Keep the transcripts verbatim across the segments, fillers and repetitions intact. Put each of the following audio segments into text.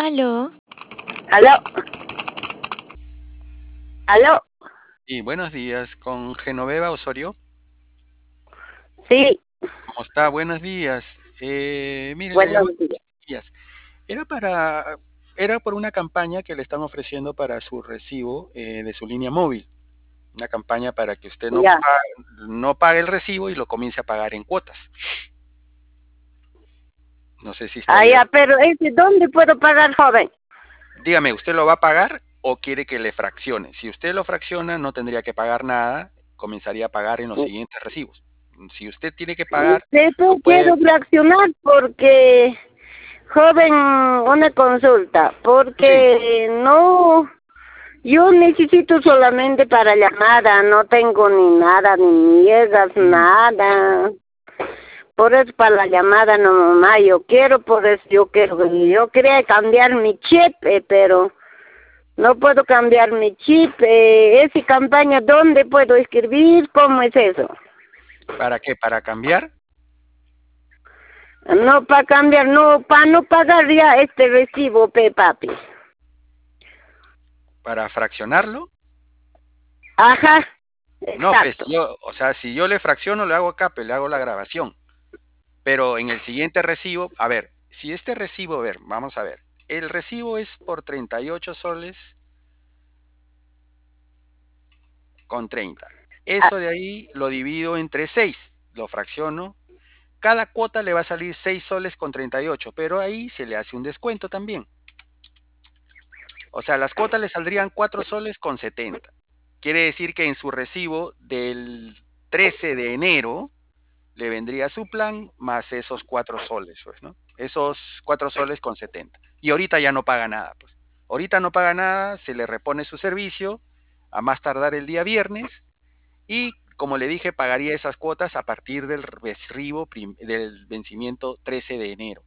Aló. ¿Aló? ¿Aló? Y buenos días, con Genoveva Osorio. Sí, ¿Cómo está? Buenos días. Eh, mire, le buenos llamo días. días. Era para, era por una campaña que le están ofreciendo para su recibo eh, de su línea móvil. Una campaña para que usted no, Ya. pa- no pague el recibo y lo comience a pagar en cuotas. No sé si Ah, estaría. ya, pero ese, ¿dónde puedo pagar, joven? Dígame, ¿usted lo va a pagar o quiere que le fraccione? Si usted lo fracciona, no tendría que pagar nada, comenzaría a pagar en los siguientes recibos. Si usted tiene que pagar, Sí, lo pues puede. quiero reaccionar porque, joven, una consulta, Sí. porque no, yo necesito solamente para llamada, no tengo ni nada, ni llegas, Ujú. nada. Por eso para la llamada no, mamá, yo quiero, por eso yo quiero, yo quería cambiar mi chip, eh, pero no puedo cambiar mi chip. Eh, esa campaña, ¿dónde puedo escribir? ¿Cómo es eso? ¿Para qué? ¿Para cambiar? No para cambiar, no, para no pagar ya este recibo, pe papi. ¿Para fraccionarlo? Ajá, No, pues exacto. yo, o sea, si yo le fracciono, le hago acá, pues le hago la grabación. Pero en el siguiente recibo, a ver, si este recibo, a ver, vamos a ver. El recibo es por treinta y ocho soles con treinta. Ah, Eso de ahí lo divido entre seis, lo fracciono. Cada cuota le va a salir seis soles con treinta y ocho, pero ahí se le hace un descuento también. O sea, las cuotas le saldrían cuatro soles con setenta. Quiere decir que en su recibo del trece de enero le vendría su plan más esos cuatro soles, pues, ¿no? Esos cuatro soles con setenta. Y ahorita ya no paga nada, pues. Ahorita no paga nada, se le repone su servicio a más tardar el día viernes y, como le dije, pagaría esas cuotas a partir del recibo del vencimiento trece de enero.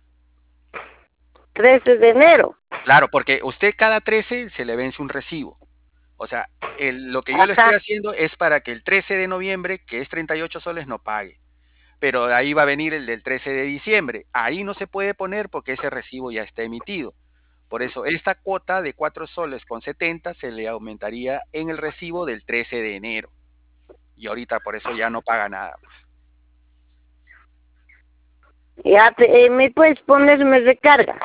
trece de enero. Claro, porque usted cada trece se le vence un recibo. O sea, el- lo que yo le estoy Ajá. haciendo es para que el trece de noviembre, que es treinta y ocho soles, no pague. Pero de ahí va a venir el del trece de diciembre. Ahí no se puede poner porque ese recibo ya está emitido. Por eso, esta cuota de cuatro soles con setenta se le aumentaría en el recibo del trece de enero. Y ahorita por eso ya no paga nada, pues. Ya, te- eh, ¿me puedes ponerme recarga?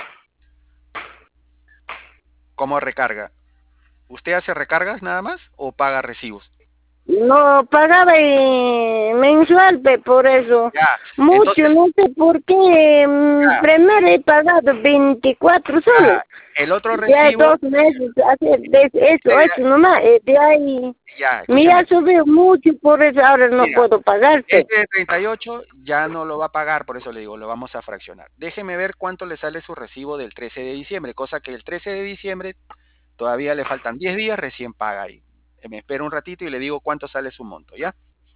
¿Cómo recarga? ¿Usted hace recargas nada más o paga recibos? No, pagaba eh, mensual, pe, por eso. Ya, Mucho, entonces, no sé por qué. mm, ya, Primero he pagado veinticuatro soles. ya, el otro Ya hay recibo, dos meses hacer de eso, usted, eso nomás. eh, De ahí ya, me ha escúcheme, subido mucho, por eso ahora no mira, puedo pagarte. este de treinta y ocho ya no lo va a pagar, por eso le digo, lo vamos a fraccionar. Déjeme ver cuánto le sale su recibo del trece de diciembre, cosa que el trece de diciembre todavía le faltan diez días, recién paga ahí. Eh, Me espera un ratito y le digo cuánto sale su monto, ¿ya?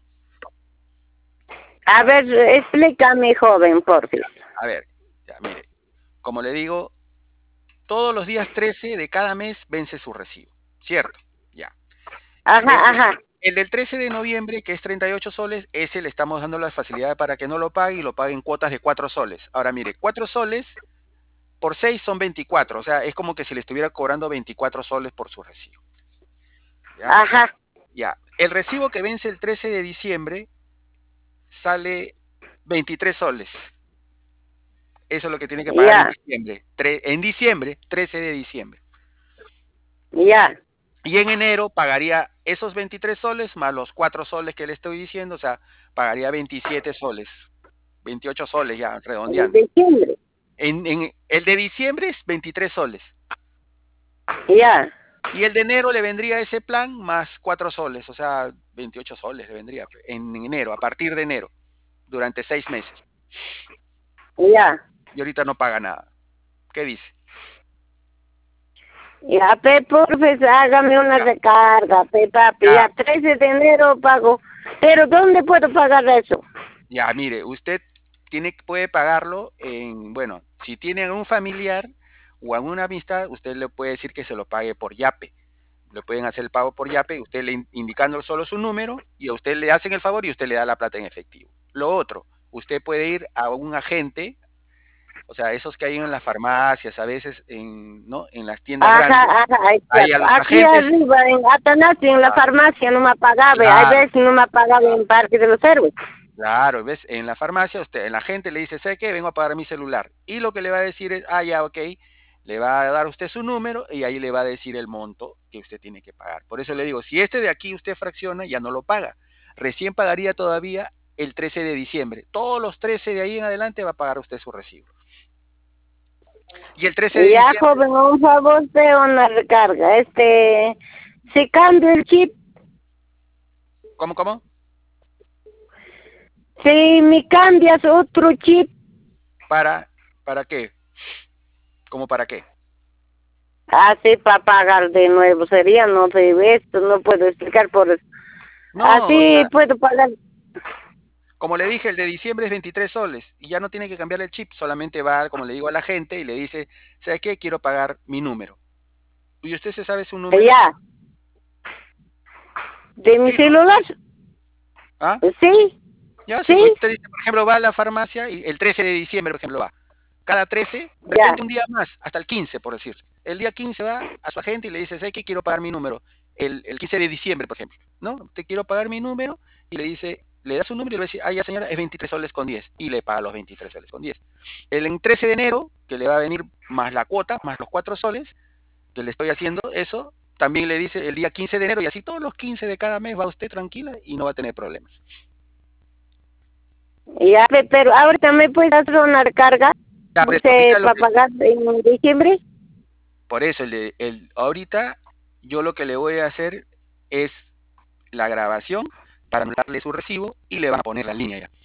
A A ver, ver, explícame, joven, por fin. a ver, ya, mire, como le digo, todos los días trece de cada mes vence su recibo, ¿cierto? Ya. El, Ajá, ajá. el del trece de noviembre, que es treinta y ocho soles, ese le estamos dando la facilidad para que no lo pague y lo pague en cuotas de cuatro soles. Ahora mire, cuatro soles por seis son veinticuatro, o sea, es como que si le estuviera cobrando veinticuatro soles por su recibo. ¿Ya? Ajá. Ya. El recibo que vence el trece de diciembre sale veintitrés soles. Eso es lo que tiene que pagar en Ya, diciembre. Tre- en diciembre, trece de diciembre. ya. Y en enero pagaría esos veintitrés soles más los cuatro soles que le estoy diciendo, o sea, pagaría veintisiete soles, veintiocho soles ya, En redondeando. diciembre. En, en el de diciembre es veintitrés soles. Ya. Y el de enero le vendría ese plan más cuatro soles, o sea, veintiocho soles le vendría en enero, a partir de enero, durante seis meses. Ya. Y ahorita no paga nada. ¿Qué dice? Ya, pe, porfis, hágame una Ya, recarga, pe, papi. ya, Ya, trece de enero pago. Pero ¿dónde puedo pagar eso? ya, mire, usted tiene, puede pagarlo en, bueno, si tiene un familiar o alguna amistad, usted le puede decir que se lo pague por Yape. Le pueden hacer el pago por Yape, usted le in- indicando solo su número y a usted le hacen el favor y usted le da la plata en efectivo. Lo otro, usted puede ir a un agente O sea, esos que hay en las farmacias, a veces en, ¿no? En las tiendas Ajá, grandes, ajá, ahí a exacto. los Aquí agentes, arriba, en Atanasio, en la ah, farmacia, no me pagaba. Hay claro, veces no me pagaba en Parque de los Héroes. claro, ves, en la farmacia, usted, la gente le dice, ¿sabe qué? Vengo a pagar mi celular. Y lo que le va a decir es, ah, ya, ok, le va a dar usted su número y ahí le va a decir el monto que usted tiene que pagar. Por eso le digo, si este de aquí usted fracciona, ya no lo paga. Recién pagaría todavía el trece de diciembre. Todos los trece de ahí en adelante va a pagar usted su recibo. Y el trece de Y ya, diciembre, joven, un favor de una recarga. Este, si cambio el chip, ¿cómo, cómo? si me cambias otro chip, ¿Para, para qué? ¿Cómo para qué? así para pagar de nuevo sería, no sé, esto no puedo explicar por eso. No, o Así sea, puedo pagar. como le dije, el de diciembre es veintitrés soles y ya no tiene que cambiar el chip, solamente va, como le digo a la gente, y le dice, ¿sabe qué? Quiero pagar mi número. ¿Y usted se sabe su número? Ya, de mi Sí, ¿no? celular, ¿Ah? sí, Ya, sí, pues sí, usted dice, por ejemplo, va a la farmacia y el trece de diciembre, por ejemplo, va. Cada trece, de ya. repente un día más, hasta el quince, por decir. El día quince va a su agente y le dice, ¿sabe qué? Quiero pagar mi número. El, el quince de diciembre, por ejemplo, ¿no? Te quiero pagar mi número y le dice, le da su número y le va a decir, ah, ya señora, es veintitrés soles con diez. Y le paga los veintitrés soles con diez. El en trece de enero, que le va a venir más la cuota, más los cuatro soles, que le estoy haciendo eso, también le dice el día quince de enero y así todos los quince de cada mes va usted tranquila y no va a tener problemas. Ya, pe- pero ahorita me puedes hacer una recarga Ya, por eso, este, ahorita lo para que, pagar en diciembre. por eso, el de, el, ahorita yo lo que le voy a hacer es la grabación para anularle su recibo y le van a poner la línea ya.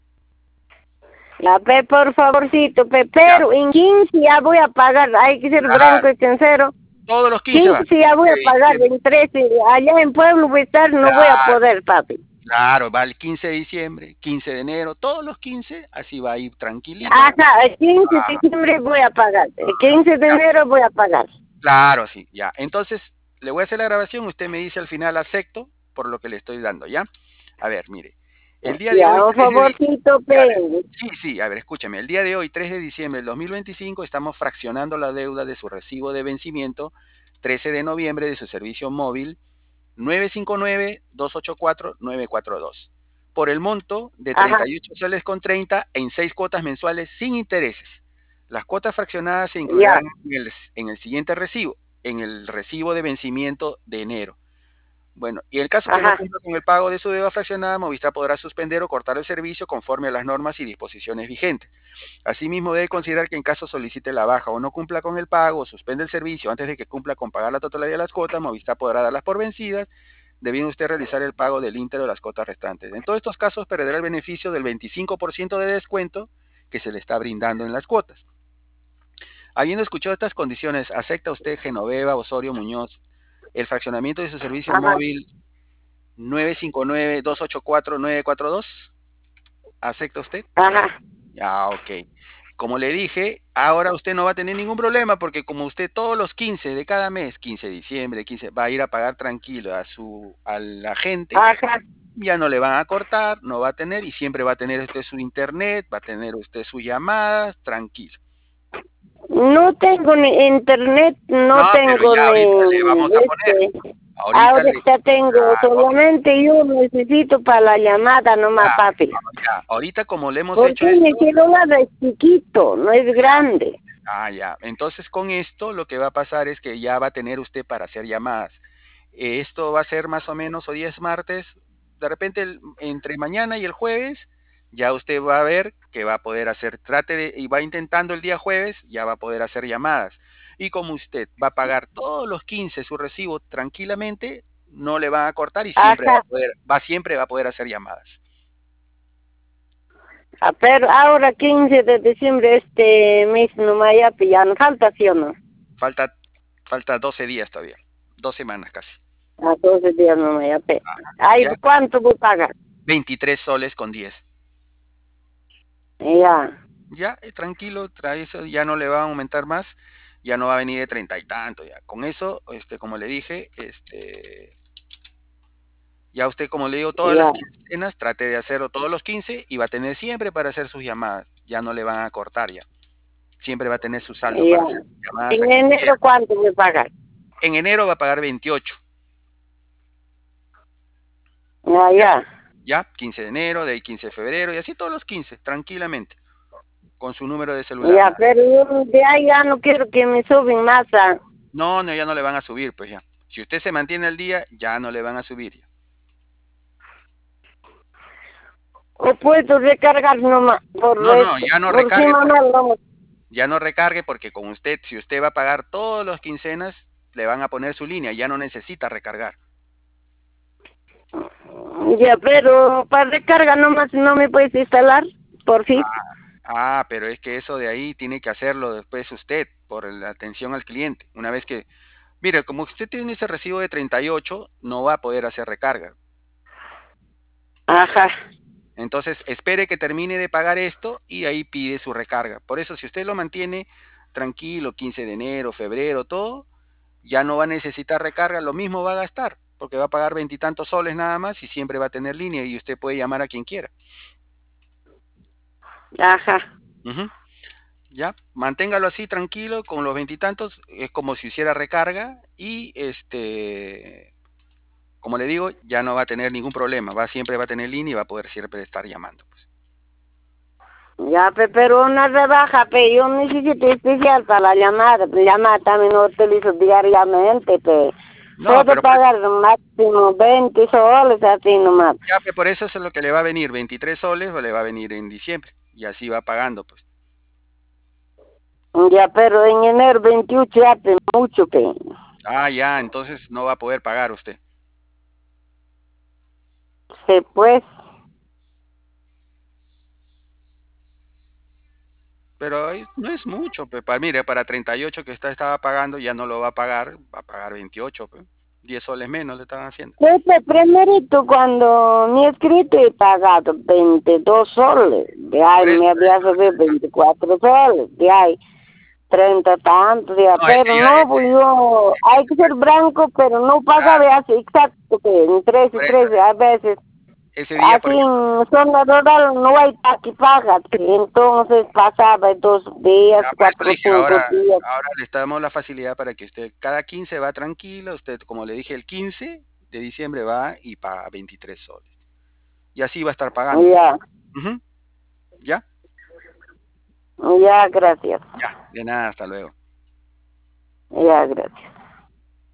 Ya, pe, por favorcito, pe, Ya, pero en quince ya voy a pagar, hay que ser claro, franco y sincero. todos los quince va. quince ya voy quince a de pagar, diciembre. en trece, allá en Pueblo voy a estar, no voy a Claro, poder, papi. claro, va el quince de diciembre, quince de enero, todos los quince, así va a ir tranquilita. Ajá, el quince de Ah, diciembre voy a pagar, el quince de ya, enero voy a pagar. claro, sí, ya. Entonces, le voy a hacer la grabación, usted me dice al final acepto por lo que le estoy dando, ¿ya? A ver, mire. El día de hoy, Ya, un tres de diciembre, favorcito, pe. sí, sí, a ver, escúcheme. El día de hoy, tres de diciembre del dos mil veinticinco, estamos fraccionando la deuda de su recibo de vencimiento trece de noviembre de su servicio móvil nueve cinco nueve, dos ocho cuatro, nueve cuatro dos por el monto de Ajá, treinta y ocho soles con treinta en seis cuotas mensuales sin intereses. Las cuotas fraccionadas se ya, incluirán en el, en el siguiente recibo, en el recibo de vencimiento de enero. Bueno, y en el caso que no ajá. cumpla con el pago de su deuda fraccionada, Movistar podrá suspender o cortar el servicio conforme a las normas y disposiciones vigentes. Asimismo, debe considerar que en caso solicite la baja o no cumpla con el pago o suspende el servicio antes de que cumpla con pagar la totalidad de las cuotas, Movistar podrá darlas por vencidas, debiendo usted realizar el pago del íntegro de las cuotas restantes. En todos estos casos, perderá el beneficio del veinticinco por ciento de descuento que se le está brindando en las cuotas. Habiendo escuchado estas condiciones, ¿acepta usted, Genoveva Osorio Muñoz, el fraccionamiento de su servicio Ajá, móvil nueve cinco nueve, dos ocho cuatro, nueve cuatro dos? ¿Acepta usted? ajá. Ya, ok. Como le dije, ahora usted no va a tener ningún problema porque como usted todos los quince de cada mes, quince de diciembre, quince, va a ir a pagar tranquilo a su a la gente, Ajá. ya no le van a cortar, no va a tener y siempre va a tener usted su internet, va a tener usted sus llamadas, tranquilo. No tengo ni internet, no No, pero tengo ya ahorita le ni vamos a poner. este. Ahorita le Ahorita tengo ya, solamente yo necesito para la llamada ya, nomás, papi. ya. Ahorita como le hemos hecho Porque mi esto, celular es chiquito, no es grande. ah, ya. Entonces con esto lo que va a pasar es que ya va a tener usted para hacer llamadas. Eh, Esto va a ser más o menos, hoy es martes, de repente el- entre mañana y el jueves, ya usted va a ver que va a poder hacer, trate de, y va intentando el día jueves, ya va a poder hacer llamadas. Y como usted va a pagar todos los quince su recibo tranquilamente, no le van a cortar y siempre va Ajá. a poder, va siempre va a poder hacer llamadas. Ah, pero ahora quince de diciembre este mes nomás ya, pues ya no falta, ¿sí o no? Falta, falta doce días todavía, dos semanas casi. A doce días nomás ya, pe. Ay, Ya, ¿cuánto voy a pagar? veintitrés soles con diez. Ya. Ya, eh, tranquilo, trae eso, ya no le va a aumentar más, ya no va a venir de treinta y tanto, ya. Con eso, este, como le dije, este, ya usted, como le digo, todas las Ya. quincenas, trate de hacerlo todos los quince y va a tener siempre para hacer sus llamadas. Ya no le van a cortar ya. Siempre va a tener su saldo Ya. para hacer llamadas a En quien quiera. enero, ¿cuánto me pagan? En enero va a pagar veintiocho. Ah, Ya, ya. ya, quince de enero, de ahí quince de febrero, y así todos los quince, tranquilamente, con su número de celular. Ya, pero yo de ahí ya no quiero que me suben más. ah. No, no, ya no le van a subir, pues ya. Si usted se mantiene al día, ya no le van a subir. Ya. O puedo recargar nomás por No, no, esto. ya no Por recargue encima porque no, no. ya no recargue porque con usted, si usted va a pagar todos los quincenas, le van a poner su línea, ya no necesita recargar. Ya, pero para recarga nomás no me puedes instalar, por fin. Ah, pero es que eso de ahí tiene que hacerlo después usted por la atención al cliente. Una vez que, mire, como usted tiene ese recibo de treinta y ocho, no va a poder hacer recarga. Ajá. Entonces, espere que termine de pagar esto y ahí pide su recarga. Por eso, si usted lo mantiene tranquilo, quince de enero, febrero, todo, ya no va a necesitar recarga, lo mismo va a gastar, porque va a pagar veintitantos soles nada más y siempre va a tener línea y usted puede llamar a quien quiera. Ajá. Ujú. Ya, manténgalo así tranquilo, con los veintitantos, es como si hiciera recarga y este, como le digo, ya no va a tener ningún problema, va siempre va a tener línea y va a poder siempre estar llamando. Pues. Ya, pe, pero una rebaja, pe, yo necesito especial para la llamada. La llamada también no utilizo diariamente, pe. No, Puedo pero por, pagar máximo veinte soles así nomás. ya, pues, por eso es lo que le va a venir, veintitrés soles o le va a venir en diciembre y así va pagando, pues. Ya, pero en enero veintiocho ya, pe, mucho, pe. Ah, ya, entonces no va a poder pagar usted. Sí, pues. Pero ahí no es mucho, pues, para, mire, para treinta y ocho que está, estaba pagando, ya no lo va a pagar, va a pagar veintiocho, pues. diez soles menos le están haciendo. Este primerito cuando me he escrito he pagado veintidós soles, de ahí Por eso, me había subido veinticuatro soles, de ahí treinta tantos, ya, no, ese pero día, no, ese, pues yo, hay que ser blanco, pero no paga claro, de así exacto, que en tres y por eso, tres a veces, ese día, así por ejemplo, en zona rural no hay que paga, entonces pasaba dos días, ya por eso le cuatro, dije, cinco ahora, días, ahora le damos la facilidad para que usted cada quince va tranquilo, usted, como le dije, el quince de diciembre va y paga veintitrés soles. Y así va a estar pagando. ya, Ujú. ¿Ya? ya, gracias, Ya, de nada, hasta luego. ya, gracias.